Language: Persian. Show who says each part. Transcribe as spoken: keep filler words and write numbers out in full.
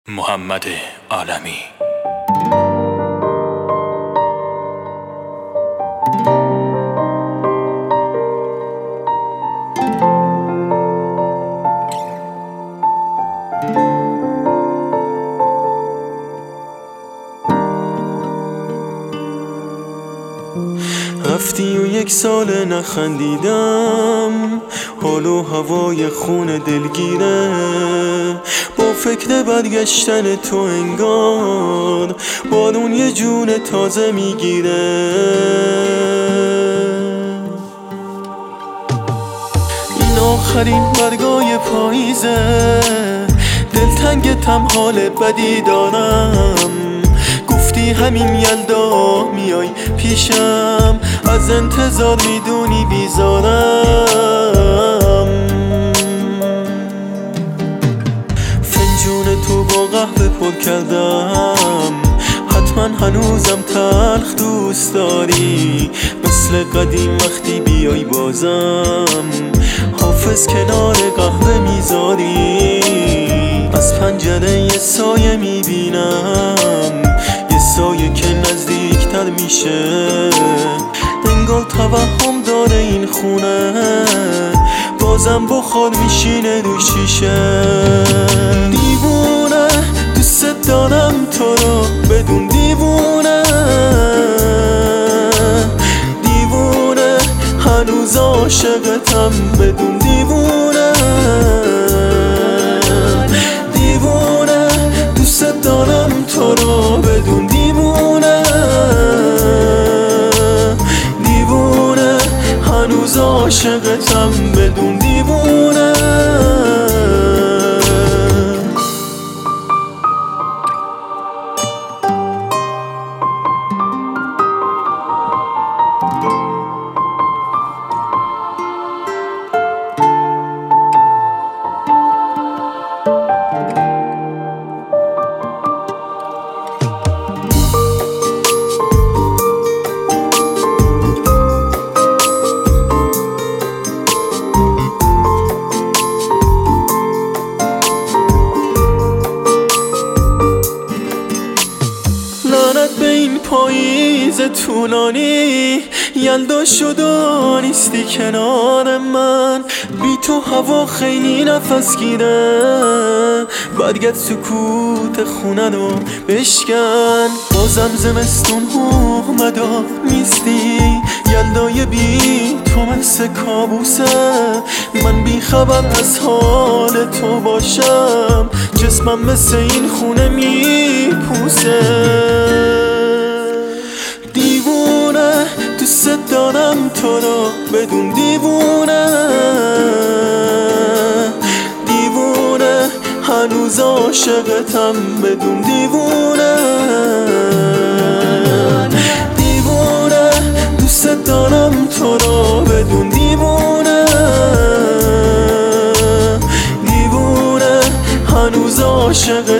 Speaker 1: محمد عالمی.
Speaker 2: رفتی و یک سال نخندیدم، حال و هوای خون دلگیره. با فکر برگشتن تو انگار بارون یه جون تازه میگیره. این آخرین برگای پاییزه، دلتنگتم حال بدی دارم. گفتی همین یلدا میای پیشم، از انتظار میدونی بیزارم. فنجون تو با قهوه پر کردم، حتما هنوزم تلخ دوست داری. مثل قدیم وقتی بیای بازم، حافظ کنار قهوه میذاری. از پنجره یه سایه میبینم، یه سایه که نزدیکتر میشه. انگار توهم داره این خونه، بازم بخار میشینه رو شیشه. دیوونه دوست دارم تو رو بدون دیوونه. دیوونه هنوز عاشقتم بدون دیوونه. دیوونه دوست دارم تو رو بدون دیوونه. دیوونه هنوز عاشقتم بدون دیوونه. به این پاییز طولانی، یلدا شد و نیستی کنار من. بی تو هوا خیلی نفس گیره، برگرد سکوت خونه رو بشکن. بازم زمستون اومد و نیستی، یلدای بی تو مثل کابوسه. من بی خبر از حال تو باشم، جسمم مثل این خونه میپوسه. دیوونه دوست دارم تو رو بدون دیوونه. دیوونه هنوز عاشقتم بدون دیوونه. دیوونه دوست دارم تو رو بدون دیوونه. دیوونه هنوز عاشق